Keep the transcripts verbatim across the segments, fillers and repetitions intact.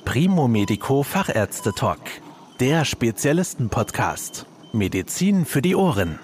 Primo Medico Fachärzte Talk, der Spezialisten-Podcast. Medizin für die Ohren.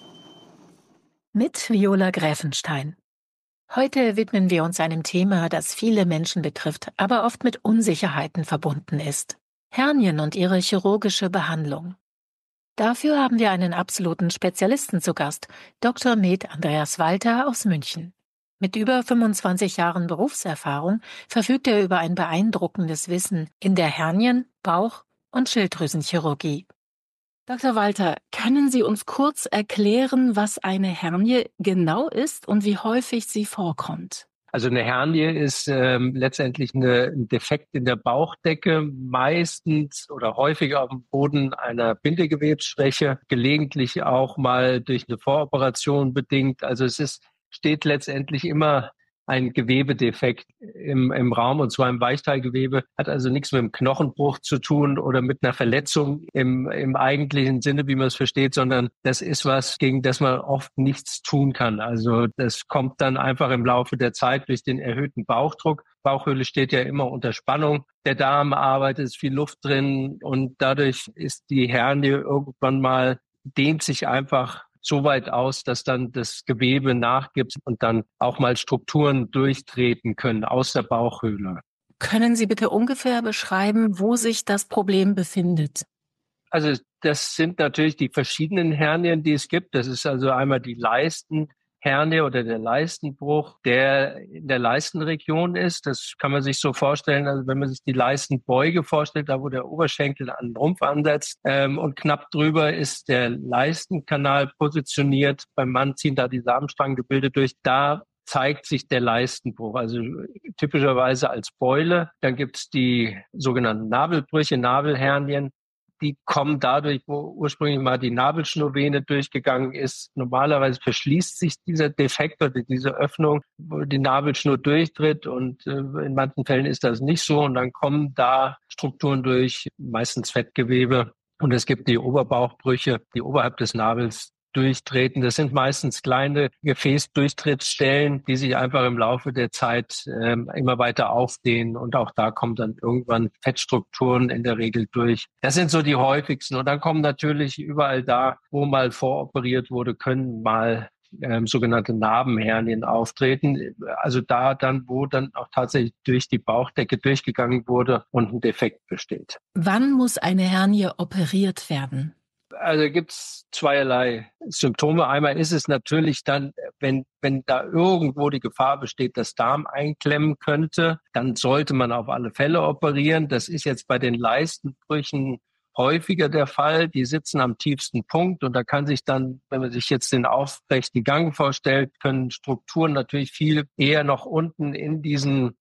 Mit Viola Gräfenstein. Heute widmen wir uns einem Thema, das viele Menschen betrifft, aber oft mit Unsicherheiten verbunden ist. Hernien und ihre chirurgische Behandlung. Dafür haben wir einen absoluten Spezialisten zu Gast, Doktor Med Andreas Walter aus München. Mit über fünfundzwanzig Jahren Berufserfahrung verfügt er über ein beeindruckendes Wissen in der Hernien-, Bauch- und Schilddrüsenchirurgie. Doktor Walter, können Sie uns kurz erklären, was eine Hernie genau ist und wie häufig sie vorkommt? Also eine Hernie ist ähm, letztendlich eine, ein Defekt in der Bauchdecke, meistens oder häufiger auf dem Boden einer Bindegewebsschwäche, gelegentlich auch mal durch eine Voroperation bedingt. Also es ist, steht letztendlich immer ein Gewebedefekt im, im Raum, und zwar im Weichteilgewebe, hat also nichts mit dem Knochenbruch zu tun oder mit einer Verletzung im, im eigentlichen Sinne, wie man es versteht, sondern das ist was, gegen das man oft nichts tun kann. Also das kommt dann einfach im Laufe der Zeit durch den erhöhten Bauchdruck. Bauchhöhle steht ja immer unter Spannung. Der Darm arbeitet, ist viel Luft drin und dadurch ist die Hernie irgendwann mal, dehnt sich einfach so weit aus, dass dann das Gewebe nachgibt und dann auch mal Strukturen durchtreten können aus der Bauchhöhle. Können Sie bitte ungefähr beschreiben, wo sich das Problem befindet? Also das sind natürlich die verschiedenen Hernien, die es gibt. Das ist also einmal die Leistenhernie oder der Leistenbruch, der in der Leistenregion ist. Das kann man sich so vorstellen, also wenn man sich die Leistenbeuge vorstellt, da wo der Oberschenkel an den Rumpf ansetzt, ähm, und knapp drüber ist der Leistenkanal positioniert. Beim Mann ziehen da die Samenstranggebilde durch. Da zeigt sich der Leistenbruch, also typischerweise als Beule. Dann gibt es die sogenannten Nabelbrüche, Nabelhernien. Die kommen dadurch, wo ursprünglich mal die Nabelschnurvene durchgegangen ist. Normalerweise verschließt sich dieser Defekt oder diese Öffnung, wo die Nabelschnur durchtritt, und äh, in manchen Fällen ist das nicht so, und dann kommen da Strukturen durch, meistens Fettgewebe, und es gibt die Oberbauchbrüche, die oberhalb des Nabels durchtreten. Das sind meistens kleine Gefäßdurchtrittsstellen, die sich einfach im Laufe der Zeit ähm, immer weiter aufdehnen, und auch da kommen dann irgendwann Fettstrukturen in der Regel durch. Das sind so die häufigsten, und dann kommen natürlich überall da, wo mal voroperiert wurde, können mal ähm, sogenannte Narbenhernien auftreten. Also da dann, wo dann auch tatsächlich durch die Bauchdecke durchgegangen wurde und ein Defekt besteht. Wann muss eine Hernie operiert werden? Also gibt es zweierlei Symptome. Einmal ist es natürlich dann, wenn, wenn da irgendwo die Gefahr besteht, dass Darm einklemmen könnte, dann sollte man auf alle Fälle operieren. Das ist jetzt bei den Leistenbrüchen häufiger der Fall. Die sitzen am tiefsten Punkt, und da kann sich dann, wenn man sich jetzt den aufrechten Gang vorstellt, können Strukturen natürlich viel eher noch unten in diesen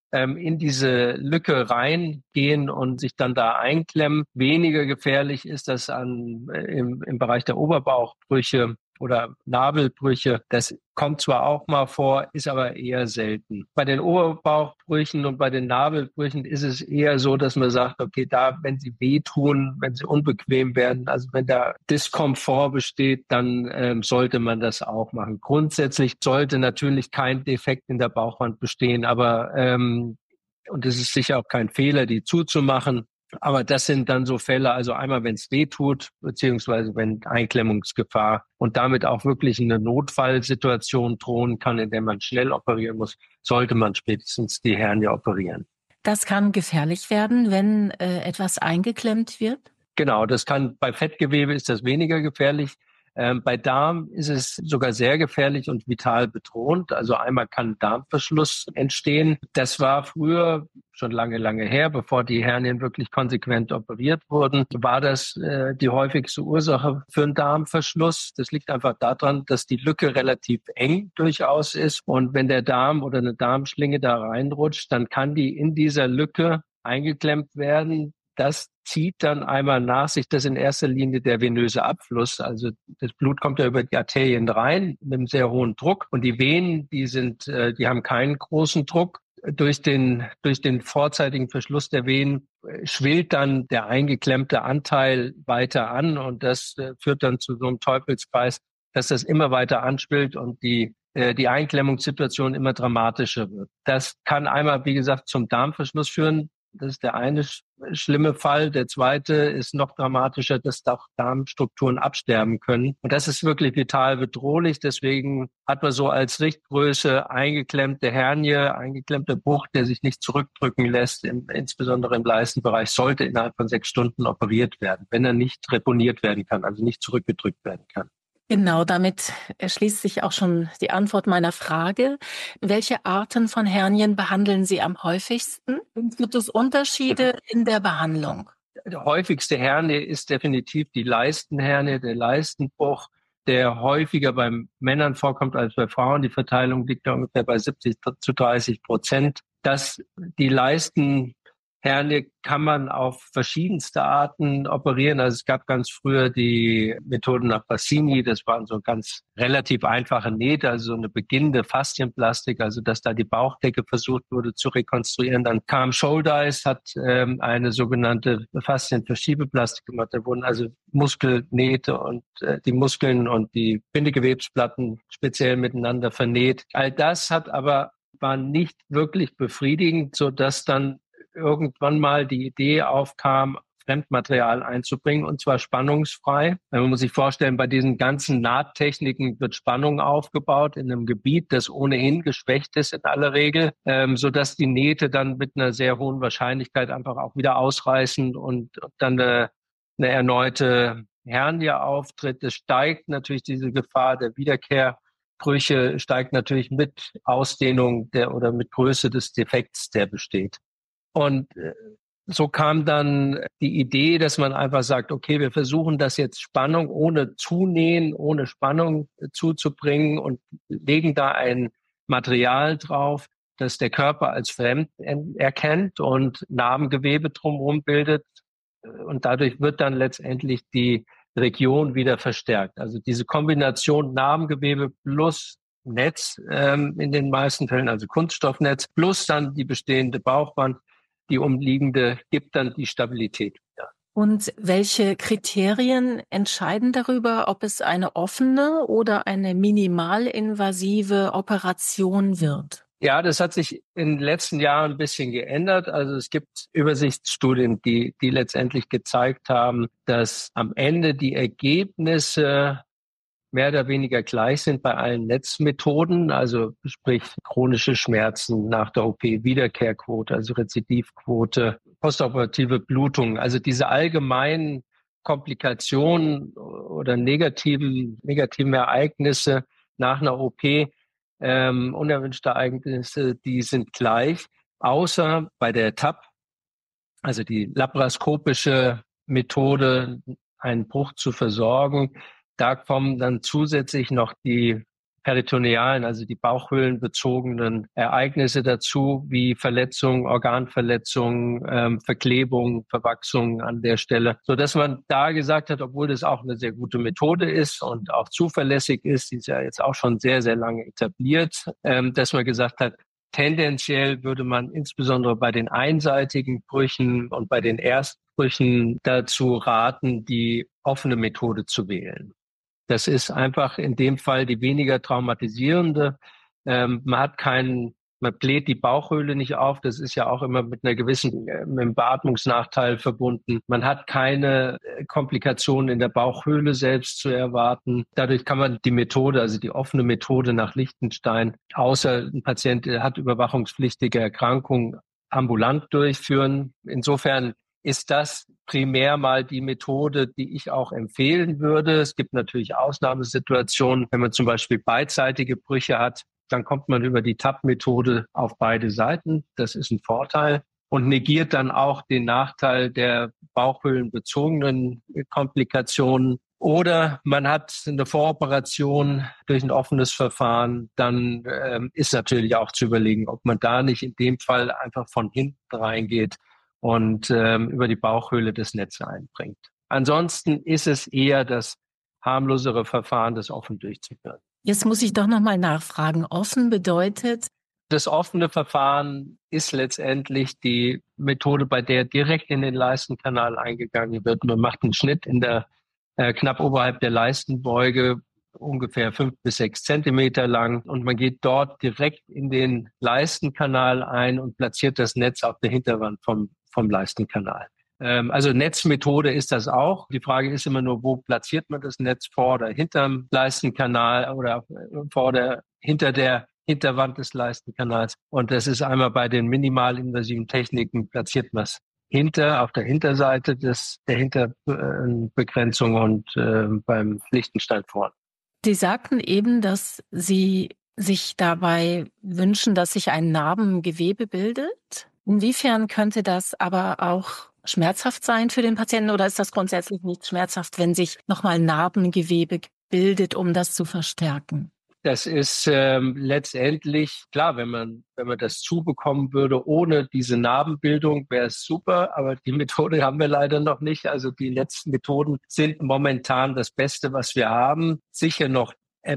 in diese Lücke reingehen und sich dann da einklemmen. Weniger gefährlich ist das an, im, im Bereich der Oberbauchbrüche oder Nabelbrüche. Das kommt zwar auch mal vor, ist aber eher selten. Bei den Oberbauchbrüchen und bei den Nabelbrüchen ist es eher so, dass man sagt, okay, da, wenn sie wehtun, wenn sie unbequem werden, also wenn da Diskomfort besteht, dann ähm, sollte man das auch machen. Grundsätzlich sollte natürlich kein Defekt in der Bauchwand bestehen, aber ähm, und es ist sicher auch kein Fehler, die zuzumachen. Aber das sind dann so Fälle, also einmal, wenn es weh tut, beziehungsweise wenn Einklemmungsgefahr und damit auch wirklich eine Notfallsituation drohen kann, in der man schnell operieren muss, sollte man spätestens die Hernie operieren. Das kann gefährlich werden, wenn äh, etwas eingeklemmt wird? Genau, das kann, bei Fettgewebe ist das weniger gefährlich. Ähm, bei Darm ist es sogar sehr gefährlich und vital bedrohend. Also einmal kann Darmverschluss entstehen. Das war früher schon lange, lange her, bevor die Hernien wirklich konsequent operiert wurden, war das äh, die häufigste Ursache für einen Darmverschluss. Das liegt einfach daran, dass die Lücke relativ eng durchaus ist. Und wenn der Darm oder eine Darmschlinge da reinrutscht, dann kann die in dieser Lücke eingeklemmt werden. Das zieht dann einmal nach sich, das in erster Linie der venöse Abfluss. Also das Blut kommt ja über die Arterien rein mit einem sehr hohen Druck. Und die Venen, die sind, die haben keinen großen Druck. Durch den, durch den vorzeitigen Verschluss der Venen schwillt dann der eingeklemmte Anteil weiter an. Und das führt dann zu so einem Teufelskreis, dass das immer weiter anschwillt und die die Einklemmungssituation immer dramatischer wird. Das kann einmal, wie gesagt, zum Darmverschluss führen. Das ist der eine sch schlimme Fall. Der zweite ist noch dramatischer, dass auch Darmstrukturen absterben können. Und das ist wirklich vital bedrohlich. Deswegen hat man so als Richtgröße eingeklemmte Hernie, eingeklemmter Bruch, der sich nicht zurückdrücken lässt, im, insbesondere im Leistenbereich, sollte innerhalb von sechs Stunden operiert werden, wenn er nicht reponiert werden kann, also nicht zurückgedrückt werden kann. Genau, damit erschließt sich auch schon die Antwort meiner Frage. Welche Arten von Hernien behandeln Sie am häufigsten? Und gibt es Unterschiede in der Behandlung? Die häufigste Hernie ist definitiv die Leistenhernie, der Leistenbruch, der häufiger bei Männern vorkommt als bei Frauen. Die Verteilung liegt da ungefähr bei siebzig zu dreißig Prozent. Dass die Leisten Hernie kann man auf verschiedenste Arten operieren. Also es gab ganz früher die Methode nach Bassini. Das waren so ganz relativ einfache Nähte, also so eine beginnende Faszienplastik, also dass da die Bauchdecke versucht wurde zu rekonstruieren. Dann kam Shouldice, hat ähm, eine sogenannte Faszienverschiebeplastik gemacht. Da wurden also Muskelnähte und äh, die Muskeln und die Bindegewebsplatten speziell miteinander vernäht. All das hat aber war nicht wirklich befriedigend, so dass dann irgendwann mal die Idee aufkam, Fremdmaterial einzubringen, und zwar spannungsfrei. Man muss sich vorstellen, bei diesen ganzen Nahttechniken wird Spannung aufgebaut in einem Gebiet, das ohnehin geschwächt ist in aller Regel, ähm, sodass die Nähte dann mit einer sehr hohen Wahrscheinlichkeit einfach auch wieder ausreißen und, und dann eine, eine erneute Hernie auftritt. Es steigt natürlich diese Gefahr der Wiederkehrbrüche, steigt natürlich mit Ausdehnung der oder mit Größe des Defekts, der besteht. Und so kam dann die Idee, dass man einfach sagt, okay, wir versuchen das jetzt Spannung ohne Zunähen, ohne Spannung zuzubringen und legen da ein Material drauf, das der Körper als fremd erkennt und Narbengewebe drumherum bildet. Und dadurch wird dann letztendlich die Region wieder verstärkt. Also diese Kombination Narbengewebe plus Netz ähm, in den meisten Fällen, also Kunststoffnetz, plus dann die bestehende Bauchwand, die umliegende, gibt dann die Stabilität wieder. Und welche Kriterien entscheiden darüber, ob es eine offene oder eine minimalinvasive Operation wird? Ja, das hat sich in den letzten Jahren ein bisschen geändert. Also es gibt Übersichtsstudien, die, die letztendlich gezeigt haben, dass am Ende die Ergebnisse mehr oder weniger gleich sind bei allen Netzmethoden, also sprich chronische Schmerzen nach der O P, Wiederkehrquote, also Rezidivquote, postoperative Blutung, also diese allgemeinen Komplikationen oder negativen, negativen Ereignisse nach einer O P, ähm, unerwünschte Ereignisse, die sind gleich, außer bei der T A P, also die laparoskopische Methode, einen Bruch zu versorgen. Da kommen dann zusätzlich noch die peritonealen, also die bauchhöhlenbezogenen Ereignisse dazu, wie Verletzungen, Organverletzungen, ähm, Verklebungen, Verwachsungen an der Stelle, so dass man da gesagt hat, obwohl das auch eine sehr gute Methode ist und auch zuverlässig ist, die ist ja jetzt auch schon sehr, sehr lange etabliert, ähm, dass man gesagt hat, tendenziell würde man insbesondere bei den einseitigen Brüchen und bei den Erstbrüchen dazu raten, die offene Methode zu wählen. Das ist einfach in dem Fall die weniger traumatisierende. Ähm, man hat keinen, man bläht die Bauchhöhle nicht auf. Das ist ja auch immer mit einer gewissen äh, mit einem Beatmungsnachteil verbunden. Man hat keine Komplikationen in der Bauchhöhle selbst zu erwarten. Dadurch kann man die Methode, also die offene Methode nach Liechtenstein, außer ein Patient hat überwachungspflichtige Erkrankungen, ambulant durchführen. Insofern ist das primär mal die Methode, die ich auch empfehlen würde. Es gibt natürlich Ausnahmesituationen, wenn man zum Beispiel beidseitige Brüche hat, dann kommt man über die T A P-Methode auf beide Seiten. Das ist ein Vorteil und negiert dann auch den Nachteil der bauchhöhlenbezogenen Komplikationen. Oder man hat eine Voroperation durch ein offenes Verfahren, dann ähm, ist natürlich auch zu überlegen, ob man da nicht in dem Fall einfach von hinten reingeht und ähm, über die Bauchhöhle das Netz einbringt. Ansonsten ist es eher das harmlosere Verfahren, das offen durchzuführen. Jetzt muss ich doch nochmal nachfragen. Offen bedeutet? Das offene Verfahren ist letztendlich die Methode, bei der direkt in den Leistenkanal eingegangen wird. Man macht einen Schnitt in der äh, knapp oberhalb der Leistenbeuge, ungefähr fünf bis sechs Zentimeter lang. Und man geht dort direkt in den Leistenkanal ein und platziert das Netz auf der Hinterwand vom, vom Leistenkanal. Ähm, also Netzmethode ist das auch. Die Frage ist immer nur, wo platziert man das Netz, vor oder hinterm Leistenkanal oder vor der, hinter der Hinterwand des Leistenkanals. Und das ist einmal bei den minimalinvasiven Techniken, platziert man es hinter, auf der Hinterseite des, der Hinterbegrenzung und äh, beim Lichtenstein vorne. Sie sagten eben, dass Sie sich dabei wünschen, dass sich ein Narbengewebe bildet. Inwiefern könnte das aber auch schmerzhaft sein für den Patienten oder ist das grundsätzlich nicht schmerzhaft, wenn sich nochmal Narbengewebe bildet, um das zu verstärken? Das ist ähm, letztendlich, klar, wenn man wenn man das zubekommen würde, ohne diese Narbenbildung, wäre es super, aber die Methode haben wir leider noch nicht. Also die letzten Methoden sind momentan das Beste, was wir haben. Sicher noch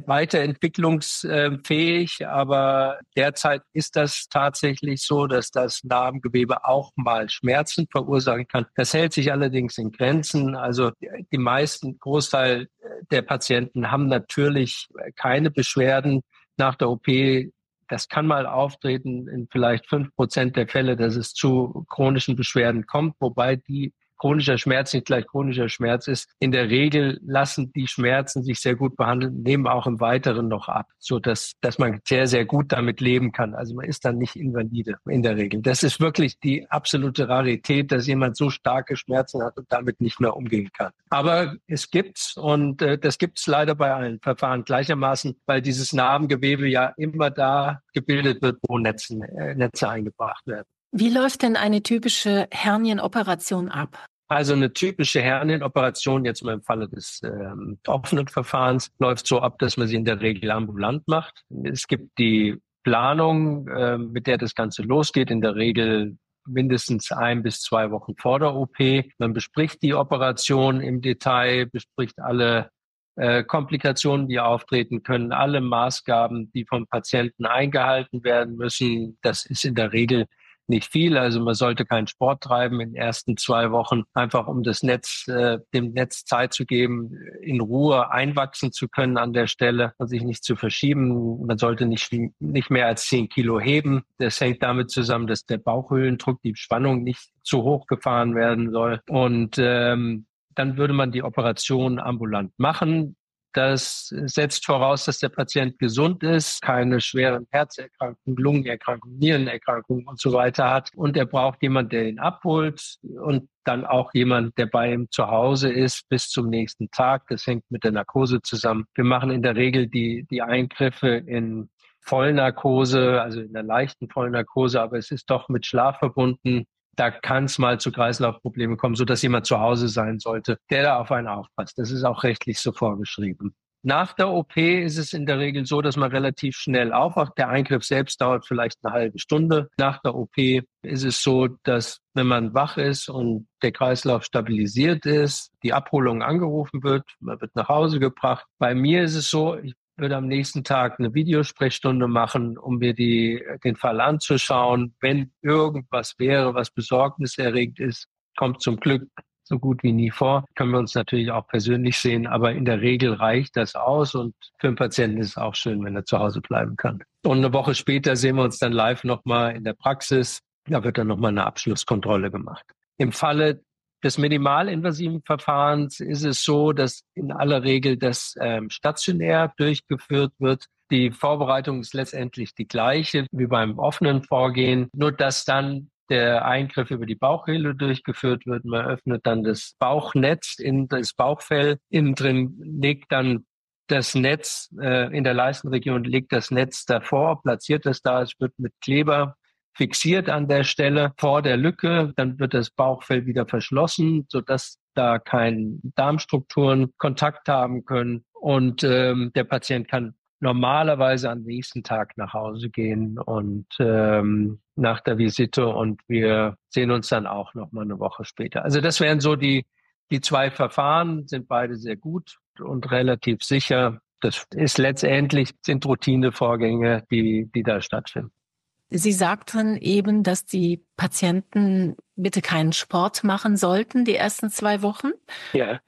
weiterentwicklungsfähig, aber derzeit ist das tatsächlich so, dass das Narbengewebe auch mal Schmerzen verursachen kann. Das hält sich allerdings in Grenzen. Also die meisten, Großteil der Patienten haben natürlich keine Beschwerden nach der O P. Das kann mal auftreten in vielleicht fünf Prozent der Fälle, dass es zu chronischen Beschwerden kommt, wobei die chronischer Schmerz nicht gleich chronischer Schmerz ist. In der Regel lassen die Schmerzen sich sehr gut behandeln, nehmen auch im Weiteren noch ab, so dass, dass man sehr, sehr gut damit leben kann. Also man ist dann nicht invalide in der Regel. Das ist wirklich die absolute Rarität, dass jemand so starke Schmerzen hat und damit nicht mehr umgehen kann. Aber es gibt's und äh, das gibt's leider bei allen Verfahren gleichermaßen, weil dieses Narbengewebe ja immer da gebildet wird, wo Netze, äh, Netze eingebracht werden. Wie läuft denn eine typische Hernienoperation ab? Also eine typische Hernienoperation, jetzt mal im Falle des ähm, offenen Verfahrens, läuft so ab, dass man sie in der Regel ambulant macht. Es gibt die Planung, äh, mit der das Ganze losgeht, in der Regel mindestens ein bis zwei Wochen vor der O P. Man bespricht die Operation im Detail, bespricht alle äh, Komplikationen, die auftreten können, alle Maßgaben, die vom Patienten eingehalten werden müssen. Das ist in der Regel nicht viel, also man sollte keinen Sport treiben in den ersten zwei Wochen, einfach um das Netz, äh, dem Netz Zeit zu geben, in Ruhe einwachsen zu können an der Stelle und sich nicht zu verschieben. Man sollte nicht, nicht mehr als zehn Kilo heben. Das hängt damit zusammen, dass der Bauchhöhlendruck, die Spannung nicht zu hoch gefahren werden soll. Und ähm, dann würde man die Operation ambulant machen. Das setzt voraus, dass der Patient gesund ist, keine schweren Herzerkrankungen, Lungenerkrankungen, Nierenerkrankungen und so weiter hat. Und er braucht jemanden, der ihn abholt und dann auch jemand, der bei ihm zu Hause ist bis zum nächsten Tag. Das hängt mit der Narkose zusammen. Wir machen in der Regel die, die Eingriffe in Vollnarkose, also in der leichten Vollnarkose, aber es ist doch mit Schlaf verbunden. Da kann es mal zu Kreislaufproblemen kommen, so dass jemand zu Hause sein sollte, der da auf einen aufpasst. Das ist auch rechtlich so vorgeschrieben. Nach der O P ist es in der Regel so, dass man relativ schnell aufwacht. Der Eingriff selbst dauert vielleicht eine halbe Stunde. Nach der O P ist es so, dass wenn man wach ist und der Kreislauf stabilisiert ist, die Abholung angerufen wird, man wird nach Hause gebracht. Bei mir ist es so, ich würde am nächsten Tag eine Videosprechstunde machen, um mir die, den Fall anzuschauen. Wenn irgendwas wäre, was besorgniserregend ist, kommt zum Glück so gut wie nie vor. Können wir uns natürlich auch persönlich sehen, aber in der Regel reicht das aus und für den Patienten ist es auch schön, wenn er zu Hause bleiben kann. Und eine Woche später sehen wir uns dann live nochmal in der Praxis. Da wird dann nochmal eine Abschlusskontrolle gemacht. Im Falle des minimalinvasiven Verfahrens ist es so, dass in aller Regel das ähm, stationär durchgeführt wird. Die Vorbereitung ist letztendlich die gleiche wie beim offenen Vorgehen, nur dass dann der Eingriff über die Bauchhöhle durchgeführt wird. Man öffnet dann das Bauchnetz in das Bauchfell. Innen drin legt dann das Netz, äh, in der Leistenregion liegt das Netz davor, platziert es da. Es wird mit Kleber fixiert an der Stelle vor der Lücke. Dann wird das Bauchfell wieder verschlossen, sodass da keine Darmstrukturen Kontakt haben können. Und ähm, der Patient kann normalerweise am nächsten Tag nach Hause gehen und ähm, nach der Visite und wir sehen uns dann auch noch mal eine Woche später. Also das wären so die die zwei Verfahren, sind beide sehr gut und relativ sicher. Das ist letztendlich sind Routinevorgänge, die die da stattfinden. Sie sagten eben, dass die Patienten bitte keinen Sport machen sollten die ersten zwei Wochen. Ja.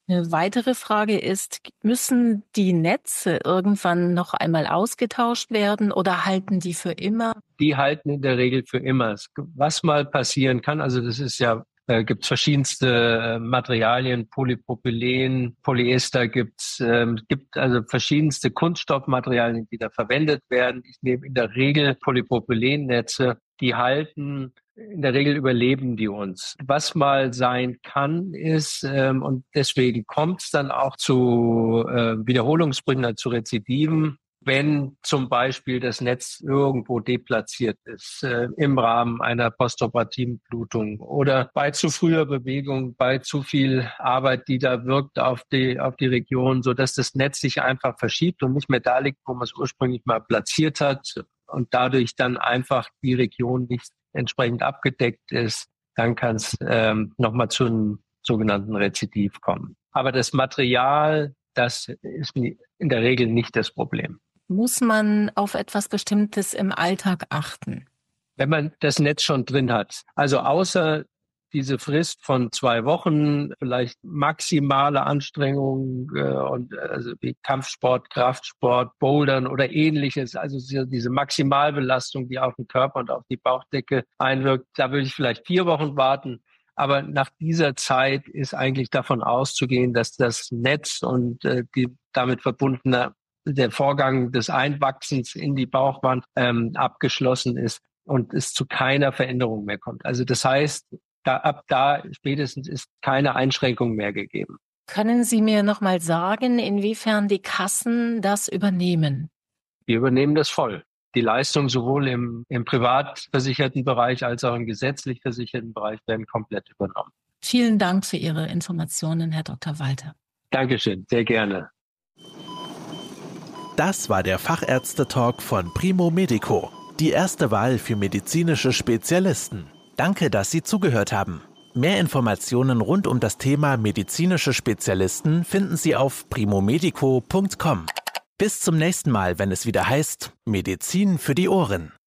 Eine weitere Frage ist, müssen die Netze irgendwann noch einmal ausgetauscht werden oder halten die für immer? Die halten in der Regel für immer. Was mal passieren kann, also das ist ja, äh, gibt es verschiedenste Materialien, Polypropylen, Polyester gibt's, ähm, gibt also verschiedenste Kunststoffmaterialien, die da verwendet werden. Ich nehme in der Regel Polypropylennetze, die halten. In der Regel überleben die uns. Was mal sein kann, ist, ähm, und deswegen kommt es dann auch zu äh, Wiederholungsbrüchen, zu Rezidiven, wenn zum Beispiel das Netz irgendwo deplatziert ist, äh, im Rahmen einer postoperativen Blutung oder bei zu früher Bewegung, bei zu viel Arbeit, die da wirkt auf die, auf die Region, sodass das Netz sich einfach verschiebt und nicht mehr da liegt, wo man es ursprünglich mal platziert hat und dadurch dann einfach die Region nicht entsprechend abgedeckt ist, dann kann es ähm, nochmal zu einem sogenannten Rezidiv kommen. Aber das Material, das ist in der Regel nicht das Problem. Muss man auf etwas Bestimmtes im Alltag achten? Wenn man das Netz schon drin hat, also außer diese Frist von zwei Wochen, vielleicht maximale Anstrengungen äh, und also wie Kampfsport, Kraftsport, Bouldern oder ähnliches, also diese Maximalbelastung, die auf den Körper und auf die Bauchdecke einwirkt, da würde ich vielleicht vier Wochen warten. Aber nach dieser Zeit ist eigentlich davon auszugehen, dass das Netz und äh, die damit verbundene der Vorgang des Einwachsens in die Bauchwand ähm, abgeschlossen ist und es zu keiner Veränderung mehr kommt. Also das heißt, Da, ab da spätestens ist keine Einschränkung mehr gegeben. Können Sie mir noch mal sagen, inwiefern die Kassen das übernehmen? Wir übernehmen das voll. Die Leistungen sowohl im, im privat versicherten Bereich als auch im gesetzlich versicherten Bereich werden komplett übernommen. Vielen Dank für Ihre Informationen, Herr Doktor Walter. Dankeschön, sehr gerne. Das war der Fachärzte-Talk von Primo Medico, die erste Wahl für medizinische Spezialisten. Danke, dass Sie zugehört haben. Mehr Informationen rund um das Thema medizinische Spezialisten finden Sie auf primomedico punkt com. Bis zum nächsten Mal, wenn es wieder heißt Medizin für die Ohren.